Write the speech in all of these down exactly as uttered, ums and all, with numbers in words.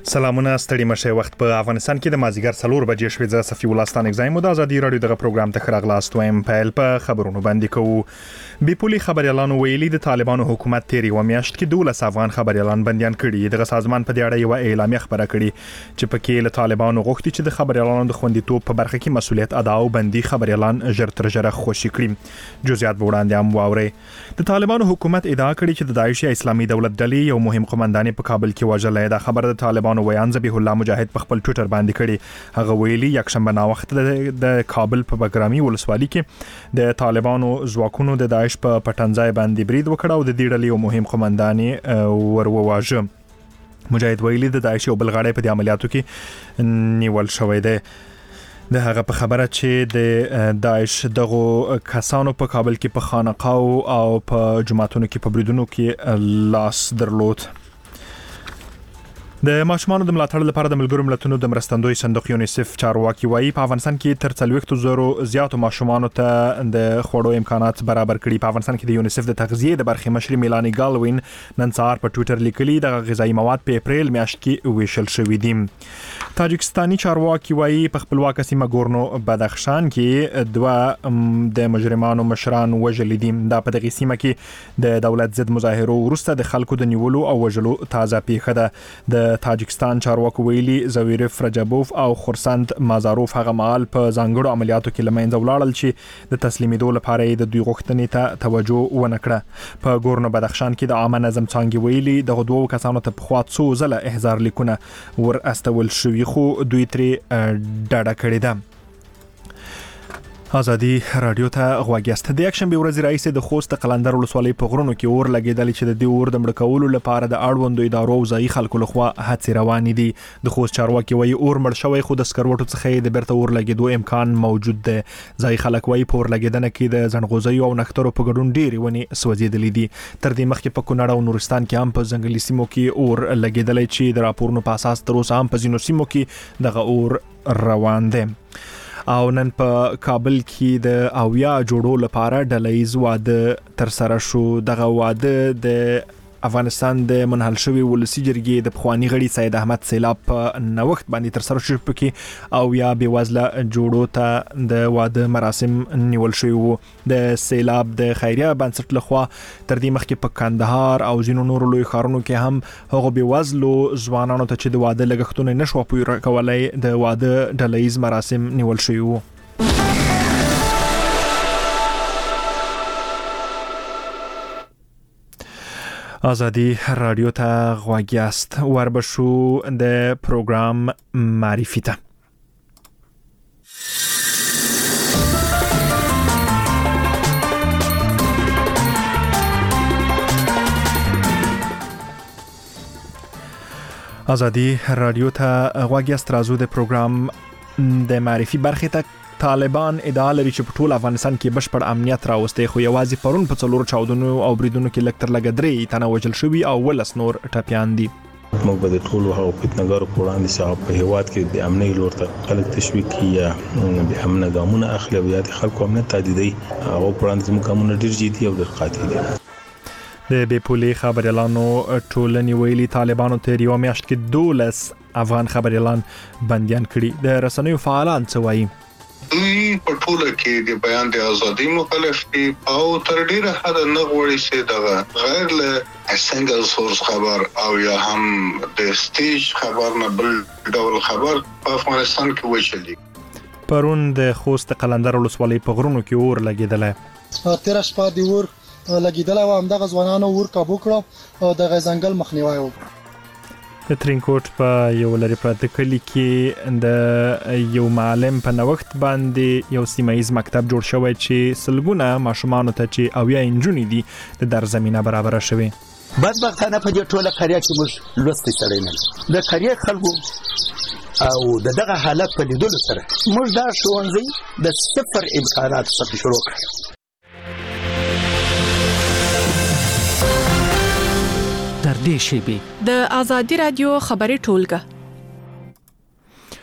سلامونه ستړي مشه وخت په افغانستان کې د مازیګر څلور بجې شوې ز صفي ولستان اگزایم د ازادي رادیو دغه پروګرام ته خراغلاست وایم په په خبرونو باندې کوو بیپولي خبريالانو ویلي د طالبانو حکومت تیری و میاشت کې دولس افغان خبريالان بنديان کړي دغه سازمان په دې اړه یو اعلامیه خبره کړي چې پکې له طالبانو غوښتي چې د خبريالانو د خوندیتوب په برخه کې مسولیت ادا او بندي خبريالان ژر تر ژره خوشي کړي جزئیات وړاندې هم واوري د طالبانو حکومت ادعا کړې چې د داعش اسلامي دولت ډلې یو مهم قومندان په کابل کې وژلې دا خبره د طالبانو ویان ذبیح الله مجاهد په خپل ټوئیټر باندې کړي هغه ویلي یک شنبه نا وخت د کابل په بګرامي ولسوالۍ کې د طالبانو ځواکونو د داعش په پټنځای باندې برید وکړ او د دې ډلې یو مهم قومندان ورواژه مجاهد ویلي د داعش یو بلغړی په عملیاتو کې نیول شوی دی د هغه په خبره چې د داعش دغه کسانو په کابل کې په خانقاو او په جماعتونو کې په بریدونو کې لاس درلود د ماشومان د ملاتړ لپاره د ملګرو ملتونو د مرستندوی صندوق یونیسف چارواکي وایي په افغانستان کې تر څلوېښت زره زیاتو ماشومان ته د خوړو امکانات برابر کړي په افغانستان کې د یونیسف د تغذیه د برخې مشر میلانی ګالوین نن سهار په ټوئیټر لیکلي د غذایی مواد په اپریل میاشت کې ویشل شوې دي تاجکستاني چارواکي وایي په خپلواک سیمه ګورنو بدخشان کې دوه د مجرمانو مشران وژل دي دا په دغه سیمه کې د دولت ضد مظاهرو وروسته د خلکو د نیولو او وژلو تازه پیښه ده د تاجکستان چارواکو ویلي زویرف رجبوف او خورسند مازاروف هغه مال په ځانګړو عملیاتو کې لمنځه ولاړل چې د تسلیمیدو لپاره د دوی غوښتنې ته توجه ونه کړه په ګورنو بدخشان کې د عامه نظم څانګې ویلي دغه دوه کسانو ته په خوا څو ځله احضار لیکونه ور استول شوي خو دوی ترې ډاډه کړې ده ازادي رادیو ته غواګیاست د یک شنبه ورځ رئیس د خوست قلندر ولسوالۍ په غرونو کې اور لګیدل چې د دې اور د مړ کولو لپاره د اړوندو ادارو او ځایي خلکو لخوا هڅې روانې دي د خوست چارواکي وایي اور مړ شوی خو د سکروټو څخه د بیرته اور لګیدو امکان موجود دی ځایي خلک وایي په اور لګیدنه کې د ځنغوزیو او نښترو په ګډون ډېرې ونې سوځېدلې دي تر دې مخکې په کونړ او نورستان کې هم په ځنګلي سیمو کې اور لګیدلی چې د راپورونو په اساس تر اوسه هم په ځینو سیمو کې دغه اور روان دی او نن په کابل کې د اویا جوړو لپاره ډلهیز واده تر سره شو دغه واده د افغانستان د منحل شوی ولسی جرګې د پخوانی غړي سید احمد سیلاب په نوښت باندې تر سره شو پکې او یا بیوزله جوړو ته د واده مراسم نیول شوی وو د سیلاب د خیریه بنسټ لخوا تر دې مخکې په کندهار او ځینو نورو لوی ښارونو کې هم هغه بیوزلو ځوانانو ته چې د واده لګښتونه نشو پوره کولای د واده ډلهیز مراسم نیول شوی وو ازادي رادیو ته غواګیاست وربشو د پروګرام معرفي ته ازادي رادیو ته غواګیاست رازو د پروګرام د معرفي برخه ته طالبان ادعا لري چې په ټول افغانستان کې بشپړ امنیت راوستي خو یوازې پرون په څلور چاودنو او بریدونو کې لکتر لګ درې تنه وژل شوی او ولس نور ټپيان دي موږ به د ټولو هغو فتنه‌ګارو په وړاندې چې په هیواد کې د امنیت لور ته خلک تشویق کوي یا د امن ګامونه اخلي او یا د خلکو امنیت تهدیدوي هغه په وړاندې زموږ ګامونه ډېر جدي او ډېر قاطع دي د بیپولي خبريالانو ټولنې ویلي طالبانو تیر یو میاشت کې دولس افغان خبريالان بنديان کړي د رسنیو فعالان څه وایي دوی په ټوله کې د بیان د ازادي مخالف دي او تر ډیره حد نه غوړي چې دغه غیر له سنگل سورس خبر او یا هم د سټیج خبر نه بل ډول خبر په افغانستان کې وشلي پرون د خوست قلندر ولسوالۍ په غرونو کې اور لګیدل تیر شپه دی اور لګیدل او هم د ځوانانو اور کابو کړو او د ځنګل مخنیوي وکړ د ترینکوټ په یو لري پراته کلی کې د یو معلم په نوښت باندې یو سیمایز مکتب جوړ شوی چې سلګونه ماشومان ته چې او یا انجونی دي د در زمينه برابر شوی بدبختانه په دې ټوله قريه کې موږ لوستي سړی نه د قريه خلکو او دغه حالت په لیدلو سره موږ دا ښوونځي د صفر امکانات څخه شروع کړ تر دې شی به د ازادي رادیو خبري ټولګه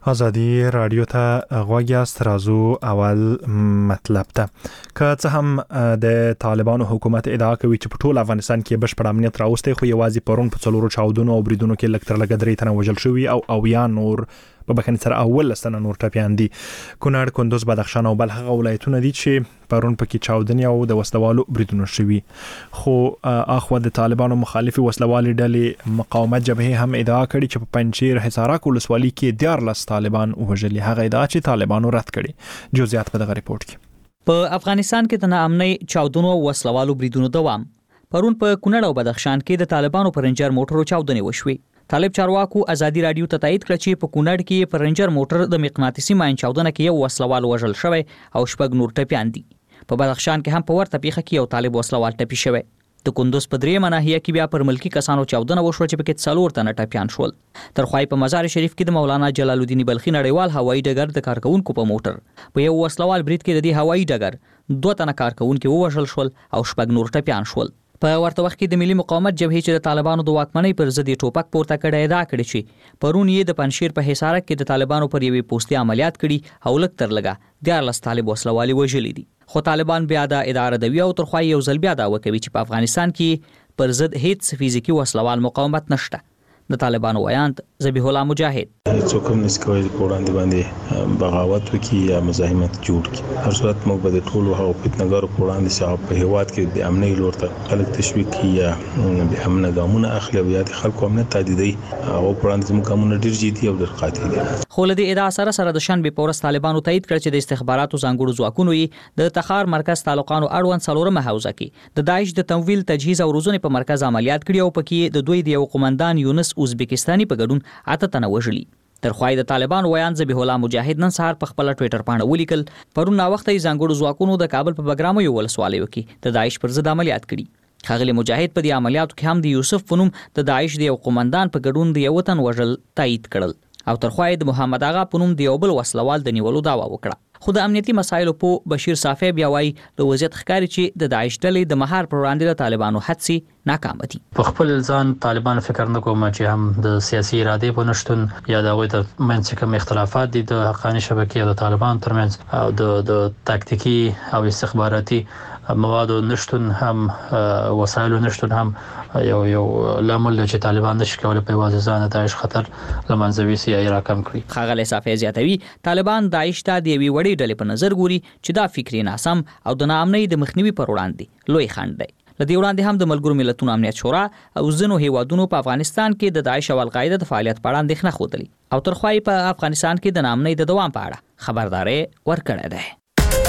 ازادي رادیو ته غوږ یاست. راځو اول مطلب ته. که څه هم د طالبانو حکومت ادعا کوي چې په ټول افغانستان کې بشپړ امنیت راوستی، خو یوازې پرون په څلورو چاودنو او بریدونو کې لږ تر لږه درې تنه وژل شوي او اویا نور په بخښنې سره اول لسنه نور ټپیان دي. کونړ، کندوز، بدخشان او بل هغه ولایتونه دي چې پرون پکې چاودنې او د وسلوالو بریدونه شوي. خو اخوا د طالبانو مخالفي وسلوالي ډلې مقاومت جبهې هم ادعا کړې چې په پنجشیر، حصارک ولسوالۍ کې دیارلس طالبان وژلي. هغه ادعا چې طالبانو رد کړي. جزئیات په دغه ریپورت کې. په افغانستان کې د ناامنۍ چاودنو او وسلوالو بریدونو دوام. پرون په کونړ او بدخشان کې د طالبانو پر رنجر موټرو چاودنې وشوي. طالب چارواکو ازادي رادیو ته تایید کړ چې په کونړ کې پر رنجر موټر د مقناطیسي ماین چاودنه کې یو وسلوال وژل شوی او شپږ نور ټپیان دي. په بدخشان کې هم په ورته پیښه کې یو طالب وسلوال ټپي شوی. د کندوز په درېمه ناحیه کې بیا پر ملکی کسانو چاودنه وشوه چې پکې څلور تنه ټپیان شول. ترخوای په مزار شریف کې د مولانا جلال الدین بلخي نړیوال هوایي ډګر د کارکونکو په موټر په یو وسلوال برید کې د دې هوایي ډګر دوه تنه کارکونکو وژل شول او شپږ نور ټپیان شول. په ورته وخت کې د ملي مقاومت جبهې چې د طالبانو د واکمنۍ پر ضد ټوپک پورته کړی ادعا کړې چې پرون یې د پنجشیر په حصارک کې د طالبانو پر یوې پوستې عملیات کړي او لږ تر لږه دیارلس طالب وسلوالي وژلي دي. خو طالبان بیا د اداره دوی او ترخوای یو ځل بیا دعوه کوي چې په افغانستان کې پر ضد هیڅ فزیکی وسلوال مقاومت نشته. د طالبانو ویاند ذبیح الله مجاهد څوک هم نس کوي په وړاندې باندې بغاوت وکي یا مزاحمت جوړ کړي. هر صورت موږ به د ټولو هغو فتنهګرو په وړاندې چې په هیواد کې د امنۍ لور ته خلک تشویق کړي یا د امن ګامونه اخلي او یا د خلکو امنیت تهدیدوي، هغو په وړاندې زموږ ګامونه ډېر جدي او ډېر قاطع دي. خو له دې ادعا سره سره د شنبې په ورځ طالبانو تایید کړ چې د استخباراتو ځانګړو ځواکونو یې د تخار مرکز تعلقانو اړوند څلورمه حوزه کې د داعش د تمویل، تجهیز او روزنې په مرکز عملیات کړي او پکې د دوی د یو قومندان یونس ازبکستاني په ګډون اته تنه وژلي. ترخوای د طالبان ویان ذبیح الله مجاهد نن سهار په خپل ټوئیټر باندې ولیکل پرون نا وخت یې ځانګړو ځواکونو د کابل په بګرامو یو ولسوالیو کې د داعش پر ضد عملیات کړي. خاغلی مجاهد په دې عملیاتو کې هم د یوسف فنوم د داعش د یو قومندان په ګډون د یو تن وژل تایید کړل او ترخوای د محمد اغا پنوم د یو بل وسلوال د نیولو داوا وکړه. خو د امنیتي مسایلو په بشیر صافی بیا وایي د وضعیت ښکاري چې د داعش ډلې د مهار پر وړاندې د طالبانو هڅې ناکام دي. په خپل ځان طالبان فکر نه کوم چې هم د سیاسي ارادې په نشتون یا د هغوی ترمنځ کوم اختلافات دي د حقاني شبکې او د طالبان ترمنځ او د د تاکتیکي او استخباراتي موادو نشتون هم وسایلو نشتون هم یو یو لامل چې طالبان نشي کولای په واسه ځان د داعش خطر لمنځوي سي یا راکم کړي. خاغلی صافی زیاتوي طالبان داعش ته د یوې وړې ډلې په نظر ګوري چې دا فکري ناسم او د ناامنۍ د مخنیوي پر وړاندې لوی خنډ دی. لدې وړاندې هم د ملګرو ملتونو امنیت شورا او ځینو هیوادونو په افغانستان کې د داعش او القاعده د فعالیت په اړه اندېښنه ښودلې او ترخوای په افغانستان کې د ناامنۍ د دوام په اړه خبرداري ورکړې ده.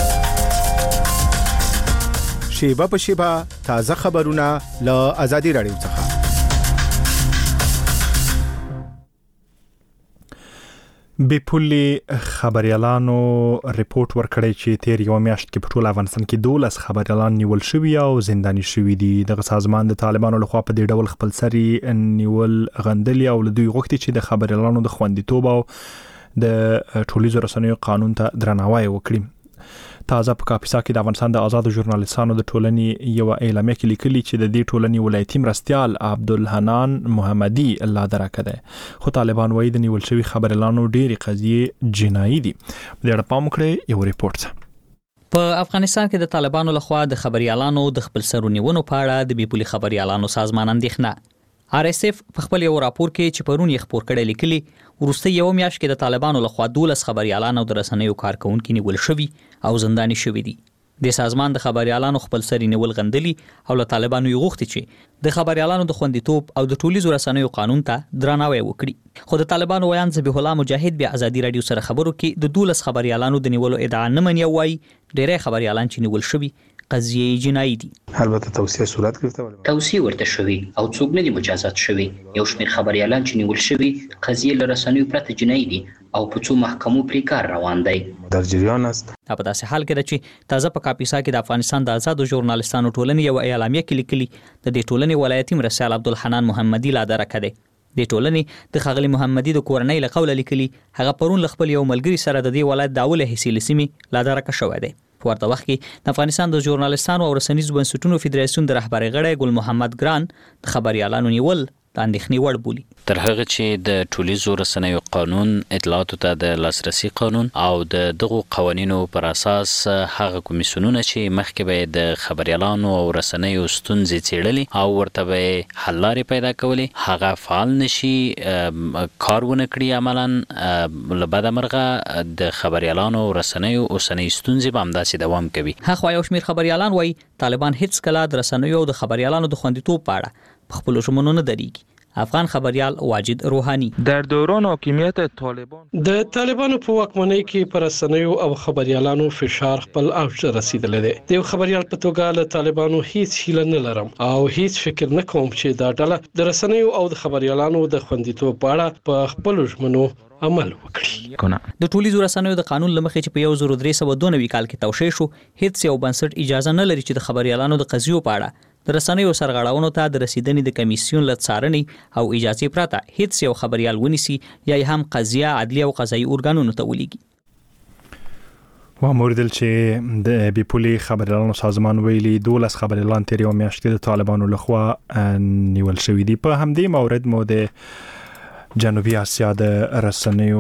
شیبه په شیبه تازه خبرونه له ازادي رادیو څخه. بیپولي خبريالانو ریپورت ورکړی چې تیر یو میاشت کې په ټول افغانستان کې دولس خبريالان نیول شوي او زنداني شوي دي. دغه سازمان د طالبانو لخوا په دې ډول خپل سري نیول غندلي او له دوی غوښتي چې د خبريالانو د خوندیتوب او د ټولنیزو رسنیو قانون ته درناوی وکړي. تازه په کاپیسا کې د افغانستان د آزادو ژورنالیستانو د ټولنې یو اعلامیه کې لیکلي چې د دې ټولنې ولایتي مرستیال عبدالحنان محمدي الله درکه ده. خو طالبان وایي د نیول شوي خبريالانو ډېری قضیې جنایي دي. د اړه پام وکړئ یو ریپورت. په افغانستان کې د طالبانو لخوا د خبريالانو د خپل سرونیونو په اړه د بیپولي خبريالانو سازمان اندېښنه. آر اس اف په خپل یو راپور کې چې پرون یې خپور کړی لیکلي وروسته یو میاشت کې د طالبانو لخوا دولس خبريالان او د رسنیو کارکونکو نیول شوي او زنداني شوي دي. د سازمان د خبريالانو خپل سري نیول غندلي او له طالبانو یې غوښتي چې د خبريالانو د خوندیتوب او د ټولنیزو رسنیو قانون ته درناوی وکړي. خو د طالبانو ویان ذبیح الله مجاهد بیا ازادي رادیو سره خبرو کې د دولس خبريالانو د نیولو ادعا نه مني او وايي ډېری خبريالان چې نیول شوي قضیه جنایي دي. البته توصیه صورت گرفته توصیه ورته شوی او څوک نه دي مجازات شوی. یو شمېر خبريالان چې نیول شوي قضیه له رسنیو پرته جنایي دي او په څو محکمو پرې کار روان دی. در جریان است. په داسې حال کې ده چې تازه په کاپیسا کې د افغانستان د آزادو ژورنالیستانو ټولنې یو اعلامیه کې لیکلي د دې ټولنې ولایتي مرستیال عبدالحنان محمدي لا درکه دی. د ټولنې د خاغلی محمدي د کورنۍ له قوله لیکلي هغه پرون له خپل یو ملګري سره د دې ولایت د اوله حصې لسیمې لا درکه شوی دی. په ورته وخت کې د افغانستان د ژورنالیستانو او رسنیزو بنسټونو فدراسیون د رهبرۍ غړی ګل محمد ګران د خبريالانو نیول د اندېښنې وړ بولي. تر هغه چې د ټولیزو رسنیو قانون، اطلاعاتو ته د لاسرسي قانون او د دغو قوانینو پر اساس هغه کمیسیونونه چې مخکې به د خبريالانو او رسنیو ستونزې څېړلې او ورته به حل لارې پیدا کولې، هغه فعال نشي کار ونه کړي، عملاً له بده مرغه د خبريالانو او رسنیو اوسنۍ ستونزې به همداسې دوام کوي. هغه یو شمېر خبريالان وایي طالبان هیڅ کله د رسنیو او د خبريالانو د خوندیتوب په اړه په خپلو ژمنو نه درېږي. افغان خبريال واجد روحاني: در دوران حاکمیت طالبان د طالبانو په واکمنۍ کې پر رسنیو او خبريالانو فشار خپل اوج ته رسیدلی دی. د یو خبريال په توګه له طالبانو هیڅ هیله نه لرم او هیڅ فکر نه کوم چې دا ډله د رسنیو او د خبريالانو د خوندیتوب په اړه په خپل ژمنو عمل وکړي. د ټولیزو رسنیو د قانون لمخې چې په یو زر درې سوه دوه نوي کال کې توشیح شو، هیڅ یو بنسټ اجازه نه لري چې د خبريالانو د قضیو په اړه د رسنیو سرغړاونو ته د رسیدنې د کمیسیون له څارنې او اجازه پرته هیڅ یو خبريال ونیسي یا هم قضیه عدلي او قضایي ارګانونو ته ولېږي. واموردل چې د بیپولي خبريالانو سازمان ویلي دولس خبريالان تیر یو میاشت کې د طالبانو لخوا نیول شوي دي. په همدې مورد مو د جنوبي اسیا د رسنیو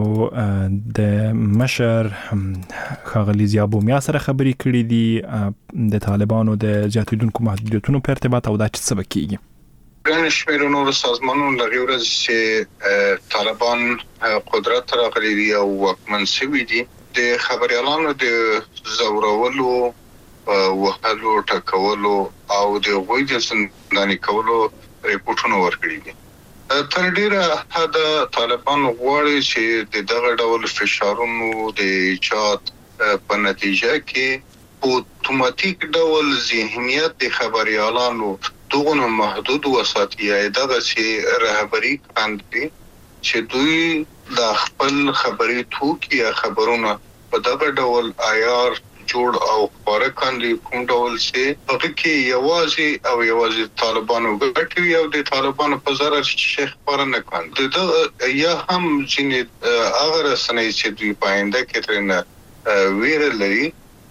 د مشر ښاغلي ضیاء بومیا سره خبرې کړې دي د طالبانو د زیاتېدونکو محدودیتونو په ارتباط او دا چې څه به کېږي. ګڼ شمېر نورو سازمانونو له هغې ورځې چې طالبان قدرت ته راغلي دي او واکمن شوي دي، د خبريالانو د ځورولو، وهلو، ټکولو او د هغوی د زنداني کولو ریپورټونه ورکړي دي. تر ډیره حد طالبان غواړي چې د دغه ډول فشارونو د ایجاد په نتیجه کې په اتوماتیک ډول ذهنیت د خبريالانو دغه محدود وساتي، دغه چې رهبري کاندي چې دوی د خپل خبري توکي یا خبرونه په دغه ډول عیار جوړ او خبره کاندي، کوم ډول چې هغه کې یوازې او یوازې طالبانو ګټي او د طالبانو په ضرر شیخ خبره نه کاندي. دا یا هم چې هغه رسنۍ چې دوی پاینده کې ترنه ویر لري،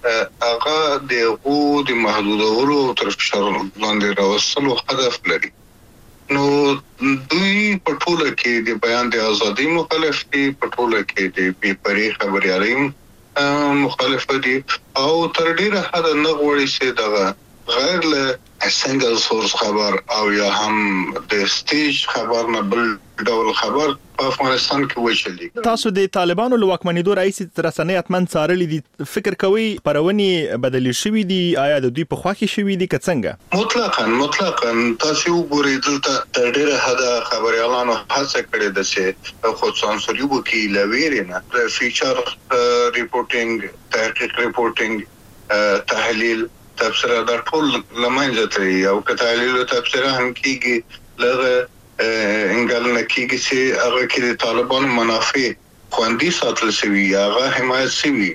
هغه د هغو د محدودولو تر فشار لاندې راوستلو هدف لري. نو دوی په ټوله کې د بیان د ازادۍ مخالف دي، په ټوله کې د بې پرې خبريالۍ مخالف دي او تر ډیره حد نه غواړي چې دغه غیر له سنگل سورس خبر او یا هم د سټیج خبر نه بل ډول خبر په افغانستان کې وشلي. تاسو د طالبانو له واکمنېدو راځي رسنۍ اتمن څارلې دي، فکر کوي پرونی بدلې شوې دي؟ آیا د دوی په خوا کې شوې دي که څنګه؟ مطلقاً مطلقاً تاسو وګورئ دلته تر ډیره حد خبريالانو هڅه کړې ده چې خود سانسوري وکړي، لویرې نه د فیچر ریپورټینګ، تحقیق ریپورټینګ، تحلیل، تبصره دا ټول لمنځه تللي او که تحلیل او تبصره هم کېږي لږ انګل نه کېږي چې هغه کې د طالبانو منافع خوندي ساتل شوي، هغه حمایت شوي.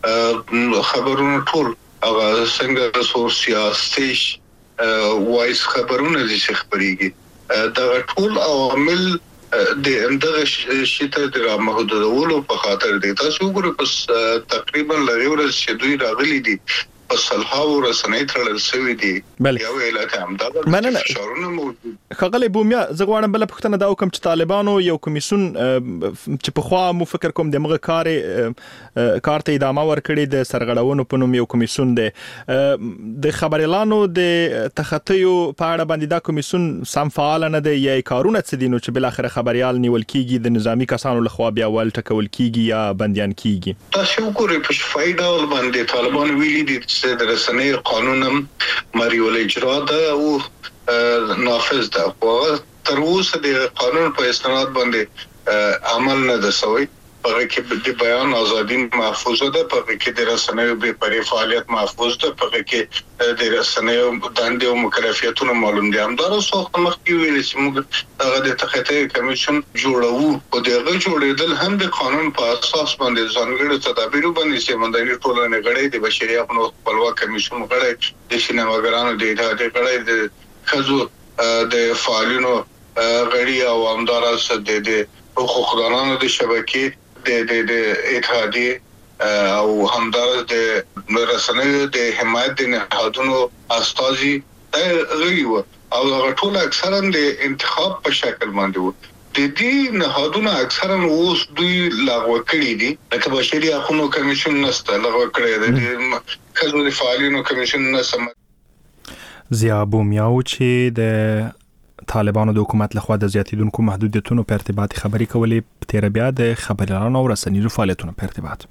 خبرونه ټول هغه څنګه سورس یا سټیج وایس خبرونه دي چې خبرېږي، دغه ټول عوامل د همدغه شي ته د محدودولو په خاطر دي. تاسو وګورئ پس تقریبا له یوې ورځې چې دوی راغلي دي په سلهاو رسنۍ تړل شوي دي، یو علت همدغه فشارونه موجود. ښاغلی بومیا، زه غواړم بله پوښتنه دا وکړم چې طالبانو یو کمیسیون چې پخوا مو فکر کوم د مغه کار کار ته ادامه ورکړي د سرغړونو په نوم یو کمیسیون دی، د خبريالانو د تخطیو په اړه باندې دا کمیسیون سم فعال نه دی یا کارونه څه دي نو چې بل اخر خبريال نیول کیږي د نظامی کسانو لخوا بیا ول ټکول کیږي یا بنديان کیږي؟ تاسو وګورئ په شفای ډول باندې طالبان ویلي دي چې د رسنۍ قانون مریول اجرا ده او نافذ ده، خو تر اوسه د قانون په استناد باندې عمل نه ده شوی. په کې د بیان ازادي محفوظ ده، په کې د رسنیو بې پرې فعالیت محفوظ ده، په کې د رسنیو دندې او مکلفیتونه معلوم دي. همدارو څو مخکې ویل چې موږ هغه د تخطی کمیسیون جوړو او دغه جوړېدل هم د قانون په اساس باندې ځانګړي تدابیر باندې چې مدني ټولنې غړي د بشري حقوقو خپلواک کمیسیون غړي، د سینماګرانو د اتحادیې غړي، د خزو د فعالینو غړي او همدارس د حقوقدانانو د شبکې د د د اتحادیې او همدارس د رسنیو د حمایت د نهادونو استازي غړي وو. او هغه ټول اکثرا د انتخاب په شکل باندې وو. د دې نهادونه اکثرا اوس دوی لغوه کړي دي، لکه بشري حقوقو کمیشن نسته لغوه کړی دی، د کلو فعالینو کمیشن نسته. ضیا بومیاو چې د طالبانو د حکومت لخوا د زیاتیدونکو محدودیتونو په ارتباط خبرې کولې، په تیر بیا د خبريالانو او رسنیزو فعالیتونو په ارتباط.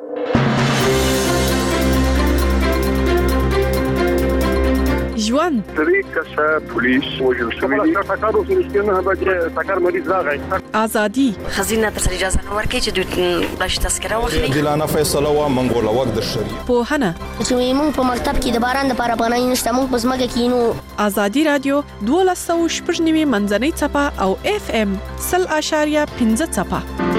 ژوند طریقه پولیس وجل شوی دی ټاکر اوس نشته به ټاکر مریض راغی ازادي خزینه تر اجازه نه ورکړي چې دوی بلش تذکره واخلي. دلانه فیصله وا منګول وخت د شری په هنه چې موږ په مکتب کې د باران لپاره پناه نشته، موږ په ځمکه کې نو. ازادي رادیو دولس سوه شپږ نوي منځنۍ چپه او اف ام صفر اشاریه پنځه چپه.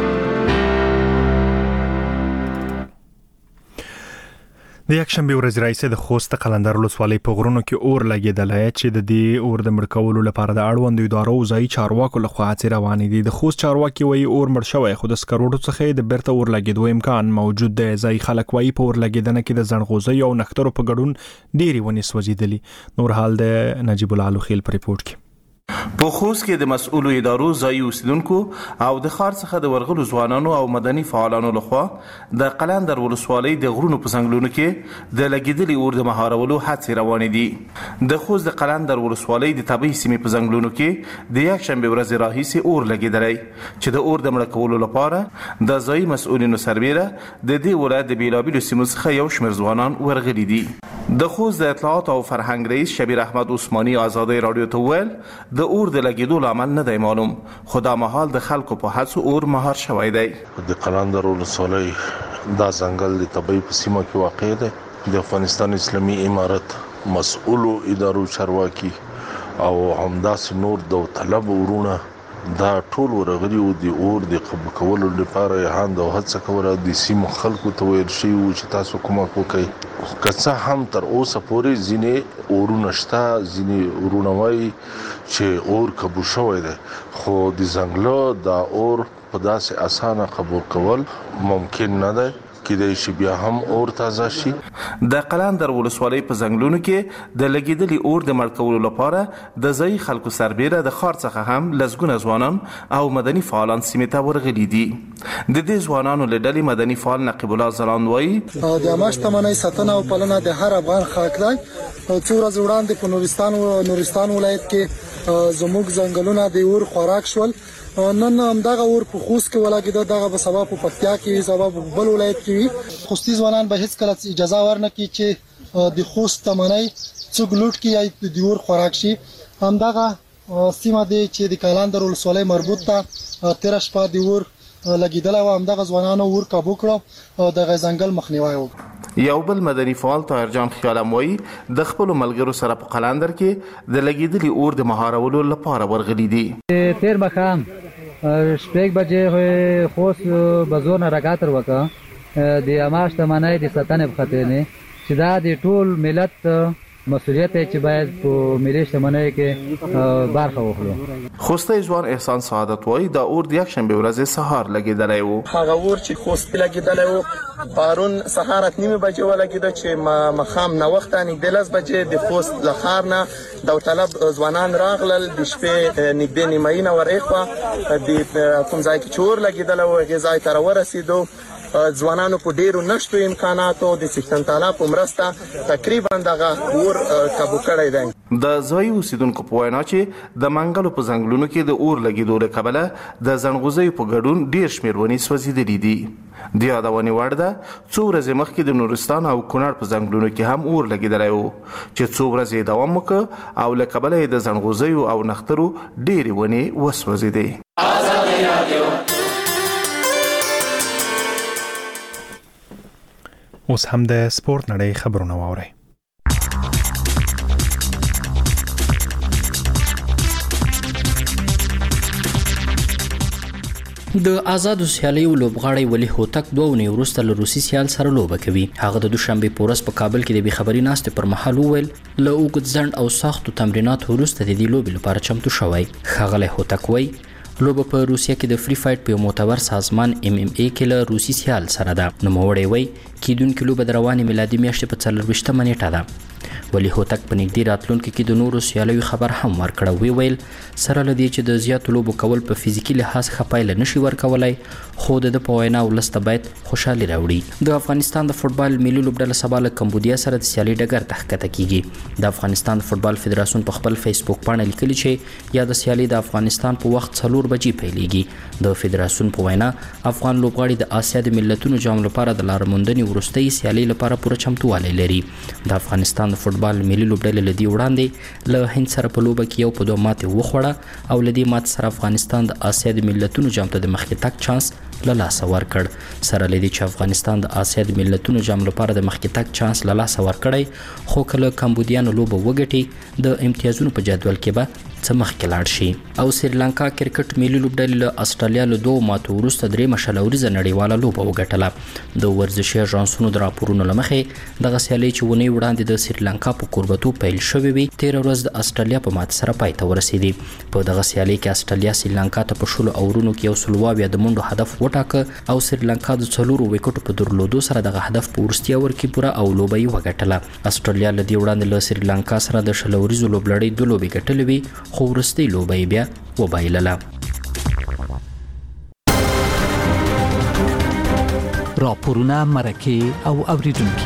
د یکشنبه ورځ رئیس د خوست قلندر ولسوالۍ په غرونو کې اور لګیدلی چې د دې اور د مړ کولو لپاره د اړوندو ادارو ځایي چارواکو لخوا هڅې روانې دي. د خوست چارواکي وایي اور مړ شوی، خو د سکروټو څخه د بیرته اور لګیدو امکان موجود دی. ځایي خلک وایي په اور لګیدنه کې د زنغوزیو او نښترو په ګډون ډېرې ونې سوځېدلي. نور حال د نجیب الله لوخیل په ریپورت کې. په خوست کې د مسؤلو ادارو ځایي اوسیدونکو او د ښار څخه د ورغلو ځوانانو او مدني فعالانو لخوا د قلندر ولسوالۍ د غرونو په څنګلونو کې د لګیدلي اور د مهارولو هڅې روانې دي. د خوست د قلندر ولسوالۍ د طبیعي سیمې په څنګلونو کې د یکشنبه ورځې راهیسې اور لګیدلی چې د اور د مړه کولو لپاره د ځایي مسؤلینو سربیره د دې ولایت د بیلابیلو سیمو څخه یو شمېر ځوانان ورغلي دي. د خوست د اطلاعات او فرهنګ رئیس شبیر احمد عثماني آزادۍ رادیو ته وویل د اور د لګیدو لامل نه دی معلوم، خو دا مهال د خلکو په هڅو اور مهار شوی دی. د قلندر ولسوالۍ دا ځنګل د طبیعي په سیمه کې واقع دی. د افغانستان اسلامي امارت مسؤلو ادارو چارواکي او همداسې نور داوطلب ورونه دا ټول ورغلي او د اور د قبول کولو لپاره هاند او هڅه کوله. د سیمو خلکو ته ویل شوي و چې تاسو کومک وکړئ، که څه هم تر اوسه پورې ځینې اورونه شته، ځینې ورونه وایي چې اور قبول شوی دی، خو د ځنګله دا اور په داسې اسانه قبول کول ممکن نه دی، کېدای شي بیا هم اور تازه شي. د قلندر ولسوالۍ په ځنګلونو کې د لګیدلي اور د مړ کولو لپاره د ځایي خلکو سربیره د ښار څخه هم لسګونه ځوانان او مدني فعالان سیمې ته ورغلي دي. د دې ځوانانو له ډلې مدني فعال نقیب الله ځلاند وایي د عامه شتمنۍ ساتنه او پالنه د هر افغان حق دی. څو ورځې وړاندې په نورستان او نورستان ولایت کې زموږ ځنګلونه د اور خوراک شول. نن همدغه اور په خوست کې ولګیده، دغه به سبب په پکتیا کې سبب بل ولایت کې وي. خوستي ځوانان به هیڅ کله اجازه ورنکړي چې د خوست شتمنۍ څوک لوټ کړي یا د اور خوراک شي. همدغه سیمه دی چې د قلندر ولسوالۍ مربوط ته تیر شپه د اور لګیدل او همدغه ځوانانو اور کابو کړو او د ځنګل مخنیوي وکړ. یو بل مدني فعال طاهر جان خیالم وایي د خپل ملګرو سره په قلندر کې د لګیدلي اور د مهارولو لپاره ورغلي دي. تیر مخام شپږ بجې خوست بزور نه راګاتر وکړه د اماش تمنای د ستنې په خاطر نه چې دا د ټول ملت مسؤلیت چې باید په ملي شتمنۍ کې برخه واخلو. خوستی ځوان احسان سعادت وایي دا اور د یکشنبه ورځې سهار لګیدلی و. هغه اور چې خوست لګیدلی و پرون سهار اته نیمه بجې ولګیده چې مخام نه وخت نږدې لس بجې د خوست له ښار نه داوطلب ځوانان راغلل. د شپې نږدې نیمایي نه ورېخوا د کوم ځای کې چې اور لګیدلی و هغې ځای ته راورسېدو. ځوانانو په ډیرو نشټو امکاناتو د سیستم تعالی په مرسته تقریبا دغه اور کابو کړی دی. د ځایي اوسیدونکو په وینا چې د منګلو په ځنګلونو کې د اور لګیدو له کبله د زنغوزیو په ګډون ډیر شمېر ونې سوځېدلي دي. د یادونې وړ ده څو ورځې مخکې د نورستان او کونړ په ځنګلونو کې هم اور لګېدلی و چې څو ورځې دوام وکړ او له کبله یې د زنغوزیو او نښترو ډېرې ونې وسوځېدې. اوس هم د سپورت نړۍ خبرونه واورئ. د آزادو سیالیو لوبغاړی ولی هوتک دوه اونۍ وروسته له روسي سیال سره لوبه کوي. هغه د دوشنبې په ورځ په کابل کې د بې خبري ناستې پر مهال وویل له اوږد ځنډ او سختو تمریناتو وروسته د دې لوبې لپاره چمتو شوی. ښاغلی هوتک وایي لوبه په روسیه کې د فری فایټ په معتبر سازمان ام ام ای کې له روسي سیال سره ده. نوموړی وایي کیدونکې لوبه د روانې میلادي میاشتې په څلرویشتمه نیټه ده. ولی هوتک په نږدې راتلونکي کې د نورو سیالیو خبر هم ورکړ. وی ویل سره لدی چې د زیاتو لوبو کول په فزیکي لحاظ ښه پایله نشي ورکولای، خو د په وینا ولسته باید خوشحالي راوړي. د افغانستان د فوټبال ملي لوبډله سبا له کمبودیا سره د سیالي ډګر ته ښکته کیږي. د افغانستان فوټبال فدراسیون په خپل فیسبوک باندې لیکلي چې یا د سیالي د افغانستان په وخت څلور بجې پیلېږي. د فدراسیون په وینا افغان لوبغاړي د آسیا د ملتونو جام لپاره د لارموندنې وروستۍ سیالي لپاره پوره چمتووالی لري. د افغانستان د فوټبال ملي لوبډلې له دې وړاندې له هند سره په لوبه کې یو په دوه ماتې وخوړه او له دې ماتې سره افغانستان د آسیا د ملتونو جام ته د مخکې تګ چانس له لاسه ورکړ. سره له دې چې افغانستان د آسیا د ملتونو جام لپاره د مخکې تګ چانس له لاسه ورکړی، خو کله کمبودیانو لوبه وګټي د امتیازونو په جدول کې به څه مخکې لاړ شي. او سریلانکا کرکټ ملي لوبډلې له استرالیا له دوه ماتو وروسته درېیمه شلوریزه نړیواله لوبه وګټله. د ورزشي اژانسونو د راپورونو له مخې دغه سیالي چې ونې وړاندې د سریلانکا په کوربتوب پیل شوې وي، تېره ورځ د استرالیا په ماتې سره پای ته ورسېدې. په دغه سیالي کې استرالیا سریلانکا ته په شلو اورونو کې یو سل اووه د منډو هدف وټاکه او سریلانکا د څلورو وکټو په درلودو سره دغه هدف په وروستي اور کې پوره او لوبه یې وګټله. استرالیا له دې وړاندې له سریلانکا سره د شلوریزو لوبلړۍ دوه لوبې ګټلې وي، خو وروستۍ لوبه یې بیا وبایلله. راپورونه، مرکې او اوریدونکي.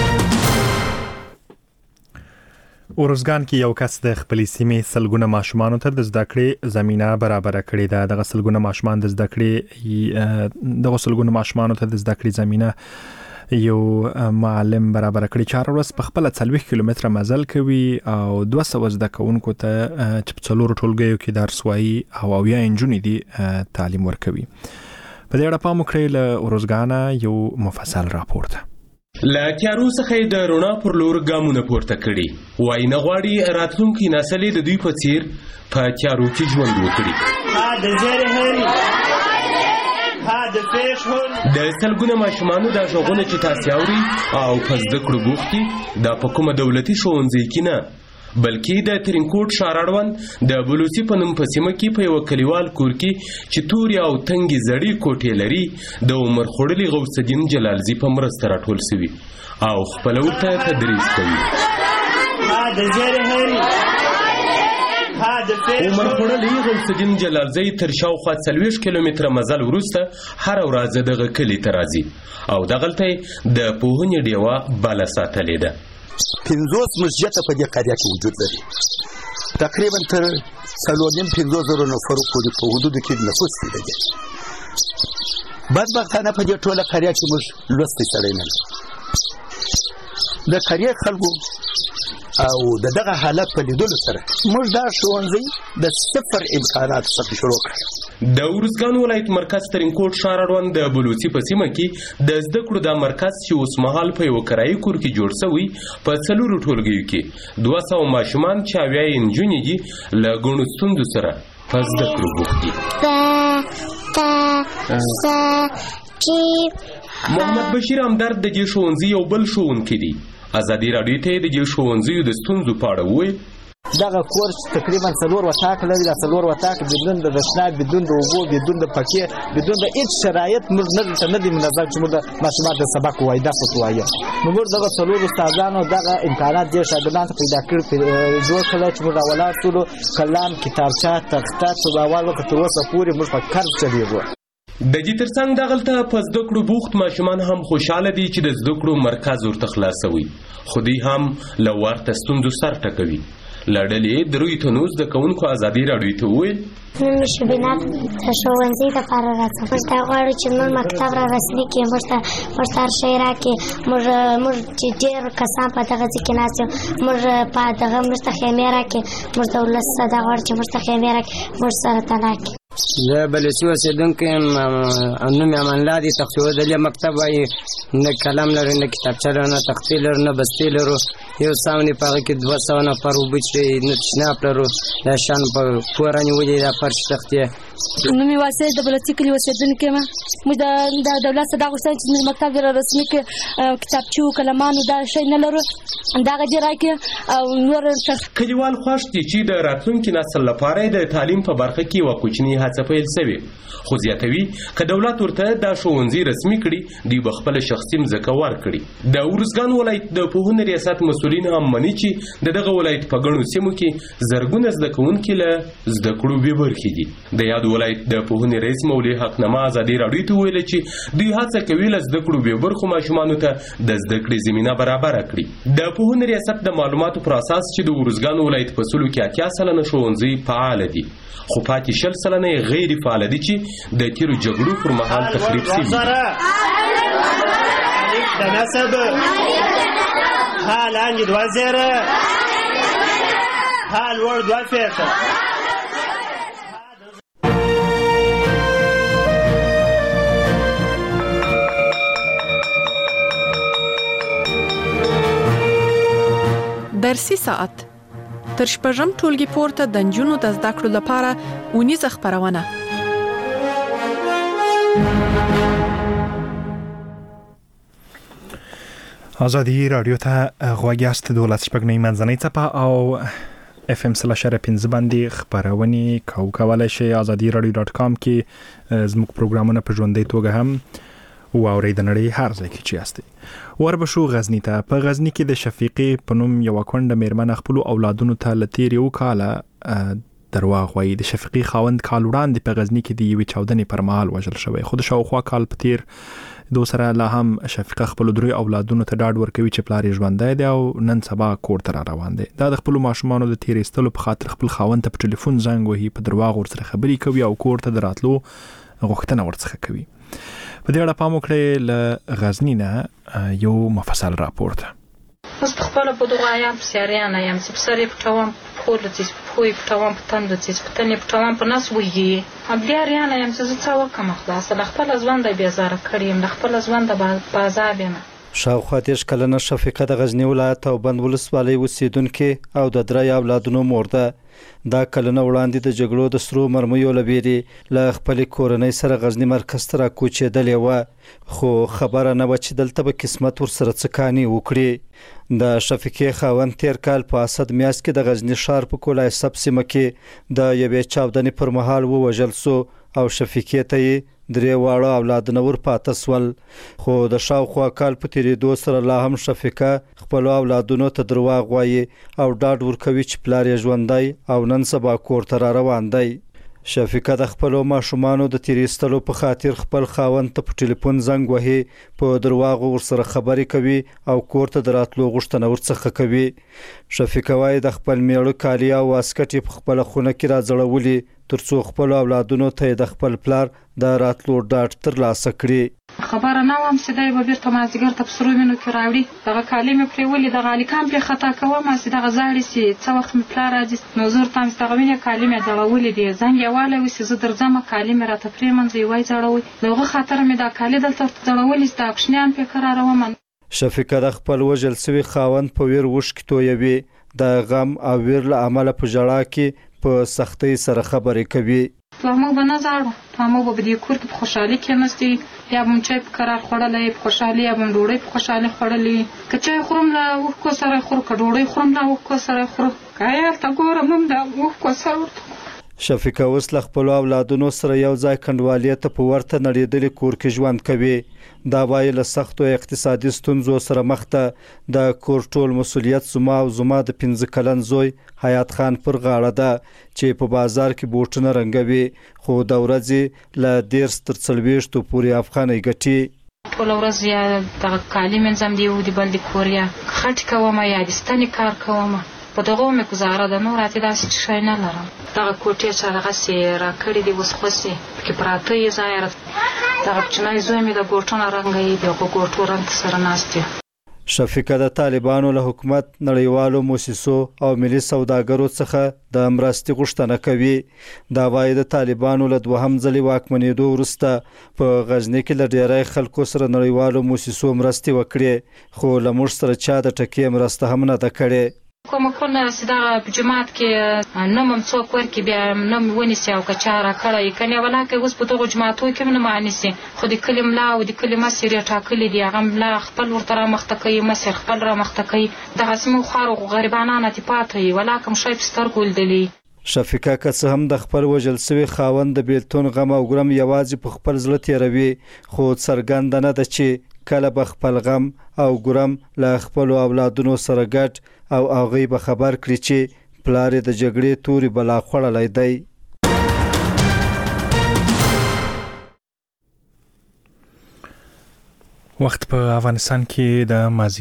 اورزګان کې یو کس د خپلې سیمې سلګونه ماشومانو ته د زده کړې زمينه برابر کړې ده. دغه سلګونه ماشومان د زده کړې دغه سلګونه ماشومانو ته د زده کړې زمينه یو معلم برابر کړی. چار ورځ په خپل څلوېښت کیلومتره مزل کوي او دوه سوه زده کوونکو ته چې په څلورو ټولګیو کې درس وایي او اویا نجونې دي تعلیم ورکوي. په دې اړه پام وکړئ. له اورزګانه یو مفصل راپور ده. له تیارو څخه د رڼا پر لور ګامونه پورته کړي. وایي نه غواړي راتلونکي نسل د دوی په څیر په تیارو کې ژوند وکړي. د سلګونه ماشومانو د غوښنه چې تاسو اوري او په زده کړو بوختي د په کومه دولتي ښوونځي کې نه، بلکې د ترینکوټ ښاراړوند د بلوڅي په نوم په سیمه کې په یو کلیوال کور کې چې تورې او تنګې زړې کوټې لري د عمر خوړلي غوث الدین جلالزي په مرسته راټول شوي او خپل ورته تدریس کوي. عمر خوړلي غوث الدین جلالزي تر شاوخوا څلوېښت کیلومتره مزل وروسته هره ورځ دغه کلي ته راځي او دغلته د پوهنې ډیوه بله ساتلې ده. پنځوس مسجده په دې قريه کې وجود لري. تقریبا تر څلور نیم پنځوس زره نفرو پورې په حدودو کې نفوس دی. بدبختانه په دې ټوله قريه کې موږ لوستی سړی نه لرو. د قريه خلکو او دغه حالت په لیدلو سره موږ دا ښوونځی د صفر امکانات څخه شروع کړ. د اورزګان ولایت مرکز ترینکوټ ښاراړوند د بلوڅي په سیمه کې د زده کړو د مرکز چې اوس مهال په یو کرایي کور کې جوړ شوی په څلورو ټولګیو کې دوه سوه ماشومان چې اویا یې نجونې دي له ګڼو ستونزو سره په زده کړو بوخت دي. محمد بشیر همدرد د دې ښوونځي یو بل ښوونکی دی. ازادي راډیو ته د دې ښوونځیو د ستونزو په اړه وویل. دغه کورس تقریبا څلور وطاق لري. دا څلور وطاق بدون د تشناب، بدون د اوبو، بدون د پکې، بدون د هیڅ شرایط موږ نه نه دي منظم چې موږ د ماشومانو د سبق وایي دا څه وایي. نو موږ دغه څلور استادانو دغه امکانات دې شاګردانو پیدا کړ جوړ کړل چې موږ ولاړ ټول کلام، کتابچه، تخته چې اول وخت تر اوسه پورې موږ په کار چلیږو. د دې ترڅنګ دغلته په زده کړو بوخت ماشومان هم خوشاله دي چې د زده کړو مرکز ورته خلاصوي، خو دوی هم له ورته ستونزو سر ټکوي. له ډلې دروي تنو زده کوونکو ازادي راډیو ته وویل نن شبینات د ښوونځي لپاره راځم. موږ ته غواړو چې موږ مکتب را رسمي کړي، موږ ته موږ ته هر شی راکړي. موږ موږ چې ډېر کسان په دغه ځای کې ناست یو، موږ په دغه موږ ته خیمې راکړي. موږ د ولس څخه دا غواړو چې موږ ته خیمې راکړي، موږ سره تنها کړي. زه بلوڅي اوسېدونکی یم. نوم یې امان الله دی. تختې ودلې مکتب وایي نه قلم لرو، نه کتابچه لرو، نه تختې لرو، نه بستې لرو. یو ساونې په هغه کې دوه سوه نفر اوبه څښي، نه تشناب لرو. دا شیان په کور رانیولي دا فرش تختې. نوم یې واسع د بلوڅي کلي اوسېدونکی یم. موږ د دولت څخه دا غوښتنه چې زموږ مکتب را رسمي کړي، کتابچې او قلمانو دا شی نه لرو، دغه دې راکړي او نور. کلیوال خوښ دي چې د راتلونکي نسل لپاره د تعلیم په برخه کې یوه کوچنۍ هڅه پیل شوې، خو زیاتوي که دولت ورته دا ښوونځي رسمي کړي دوی به خپله شخصي مځکه ورکړي. د اورزګان ولایت د پوهنې ریاست مسؤل مسؤلین هم مني چې د دغه ولایت په ګڼو سیمو کې زرګونه زده کوونکي له زده کړو بې برخې دي. د یاد ولایت د پوهنې رئیس مولوي حقنما ازادي راډیو ته ویل چې دوی هڅه کوي له زده کړو بې برخو ماشومانو ته د زده کړې زمینه برابره کړي. د پوهنې ریاست د معلوماتو پر اساس چې د ارزګان ولایت په سلو کې اتیا سلنه ښوونځي فعال دي، خو پاتې شل سلنه یې غیر فعال دي چې د تیرو جګړو پر مهال تخریب شوي د نسب ها لاندې دوه زره ها لوړ دوه فیصده. درسي ساعت تر شپږم ټولګي پورته د نجونو د زده کړو لپاره اونیزه خپرونه. آزادی رادیو ته غوږ یاست. دولت شپږنۍ منځنۍ څپه او اف ام سل اشاره پنځه باندې خبرونه کو کولای شي. آزادی رادیو ډاټ کام کې زموږ پروګرامونه په ژوندۍ توګه هم او اوریدنړی هر ځای کې چیاستي. وربشو غزنی ته په غزنی کې د شفیقې په نوم یو کونډه میرمن خپل اولادونو ته لتیر یو کاله درواغ وایي. د شفیقې خاوند کال وړاندې په غزنی کې د یوې چاودنې پر مهال وژل شوی. خو د شاوخوا کال په تیر دو سره لا هم شفیقه خپل درې اولادونو ته ډاډ ورکوي چې پلار یې ژوندی دی او نن سبا کور ته را روان دی. دا د خپل ماشومانو د تیرېستلو په خاطر خپل خاوند ته په ټلیفون زنګ وهي، په درواغ ورسره خبرې کوي او کور ته د راتلو غوښتنه ورڅخه کوي. په دې اړه پام وکړئ. له غزنی نه یو مفصل راپورټ. اوس په خپله په دغو ایام پسې اریانه یم چې په سر یې پټوم، په پښو لڅېس، په پښو یې پټوم، په تندو څېس، په تن یې پټوم، په نس وهي. بیا اریانه یم چې زه څه وکړم خلاصه. له خپله ژونده بېزاره کړې یم، له خپله ژونده بازاب یم. شاوخوا دېرش کلنه شفیقه د غزنی ولایت او بند ولسوالۍ اوسېدونکې او د درې اولادونو مور ده. دا کلونه وړاندې د جګړو د سرو مرمیو له بیرې له خپلې کورنۍ سره غزنی مرکز ته راکوچېدلې وه، خو خبره نه وه چې دلته به قسمت ورسره څه کانې وکړي. د شفیقې خاوند تیر کال په اسد میاشت کې د غزنی ښار په کولای سب سیمه کې د یوې چاودنې پر مهال ووژل سو او شفیقې ته یې درې واړه اولادونه ور پاته سول. خو د شاوخوا کال په تیریدو سره لا هم شفیقه خپلو اولادونو ته درواغ وایي او ډاډ ورکوي چې پلار یې ژوندی او نن سبا کور ته را روان دی. شفیقه د خپلو ماشومانو د تیریستلو په خاطر خپل خاوند ته په ټلیفون زنګ وهي، په درواغو ورسره خبرې کوي او کور ته د راتلو غوښتنه ورڅخه کوي. شفیقه وایي د خپل میړه کالي او واسکټ یې په خپله خونه کې راځړولي تر څو خپلو اولادونو ته د خپل پلار د راتلو ډاډ ترلاسه کړي. خبره نه وم چې دی به بېرته مازدیګر ته په سرو مینو کې راوړي. دغه کالي مې پرې ولي، دغه هلیکان پرې خطا کوم چې دغه زاړي چې څه وخت مې پلار راځي نو زه ورته وایم چې دغه وینې کالي مې ځړولي دي، زنګ یې والی چې زه درځمه کالي مې راته پرېمنځئ وایي ځړوئ. د هغه خاطر مې دا کالي دلته ورته ځړولي چې دا کوچنیان پرې کراروم. شفیقه د خپل وژل سوي خاوند په ویر اوښکې تویوي. د غم او ویر له امله په ژړا کې په سختۍ سره خبرې کوي. دوه موږ به نه ځاړو، دوه موږ به په دې کور کې په خوشحالي کېناستې، یا به م چای په کرار خوړلی په خوشحالي، یا به م ډوډۍ په خوشحالي خوړلې. که چای خورم له اوښکو سره یې خورو، که ډوډۍ خورم له اوښکو سره یې خورو، که هلته ګورم هم د اوښکو سره ورته. شفیقه اوس له خپلو اولادونو سره یو ځای کنډوالې ته په ورته نړېدلي کور کې ژوند کوي. دا وایي له سختو اقتصادي ستونزو سره مخ ده. د کور ټول مسؤلیت زما او زما د پنځه کلن زوی حیات خان پر غاړه ده چې په بازار کې بوټونه رنګوي، خو د ورځې له دېرش تر څلوېښتو پورې افغانۍ ګټي. ټوله ورځ یا دغه کالي مینځم د یو د بل د کور، یا خټې کوم، یا د ستنې کار کوم. په دغو مې ګزاره ده، نور اتې داسې څه شی نه لرم. دغه کوټې چې دغسې راکړي دي اوس خوسې پکې پراته یې ځایه. دغه کوچنی زوی مې د ګوټونه رنګوي، د هغو ګوټو رنګ سره ناست دی. شفیقه د طالبانو له حکومت، نړیوالو موسسو او ملي سوداګرو څخه د مرستې غوښتنه کوي. دا وایي د طالبانو له دوهم ځلې واکمنېدو وروسته په غزني کې له ډېری خلکو سره نړیوالو موسسو مرستې وکړې، خو له موږ سره چا د ټکې مرسته هم نه ده کړې. کومکونه چې دغه په جومات کې نه م څوک ورکړي، بیا نه م ونیسي او که چا راکړی کنې ولاکه اوس په دغو جوماتو کې هم نه مانیسي. خو د کلي ملا او د کلي مشر یې ټاکلي دي، هغه ملا خپل ورته رامخته کوي، مشر خپل رامخته کوي. دغسې موږ خوارو غریبانان اتې پاته یو، ولاکه م شی په سترګو لیدلی. شفیقه که څه هم د خپل وژل سوي خاوند د بیلتون غم او ګرم یوازې په خپل زړه تېروي، خو څرګنده نه ده چې کله به خپل غم او ګرم له خپل اولادونو سره ګډ او هغه به خبر کړي چې پلار د جګړې توري بلا خوړلای دی. وخت په افغانستان کې د مازی